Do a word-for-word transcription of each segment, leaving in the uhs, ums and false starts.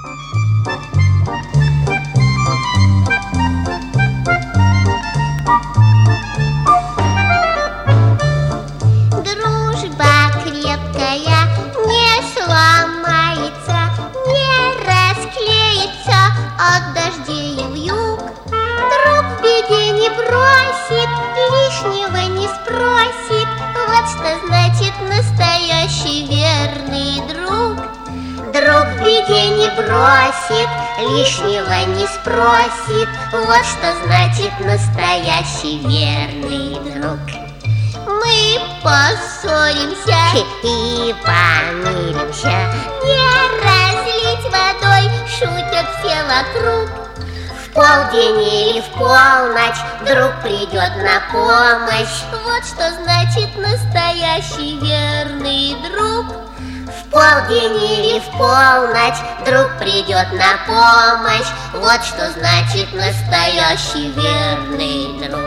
Дружба крепкая не сломается, не расклеится от дождей и вьюг. Друг в беде не бросит, лишнего не спросит. Вот что значит настоящий верный друг. Друг в беде не бросит, лишнего не спросит. Вот что значит настоящий верный друг. Мы поссоримся и помиримся, не разлить водой, шутят все вокруг. В полдень или в полночь друг придет на помощь. Вот что значит настоящий верный друг. В полдень или в полночь друг придет на помощь. Вот что значит настоящий верный друг.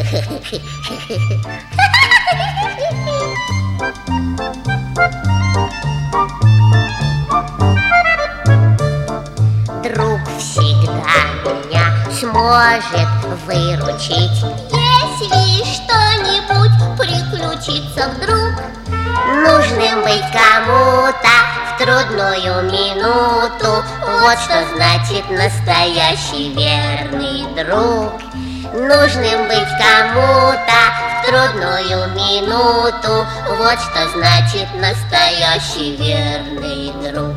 Друг всегда меня сможет выручить, если что-нибудь приключится вдруг. Нужным быть кому-то в трудную минуту. Вот что значит настоящий верный друг. Нужным быть кому-то в трудную минуту. Вот что значит настоящий верный друг.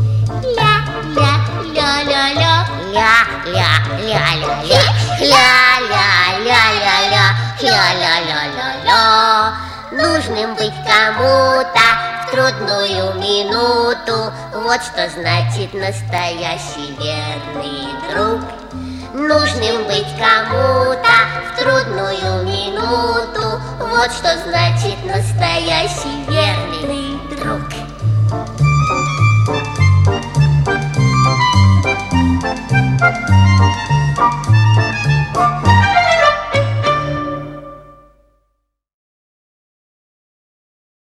Ля-ля-ля-ля-ля, ля-ля-ля-ля-ля, ля-ля-ля-ля-ля, ля-ля-ля-ля-ля. Нужным быть кому-то в трудную минуту. Вот что значит настоящий верный друг. Нужным быть кому-то в трудную минуту. Вот что значит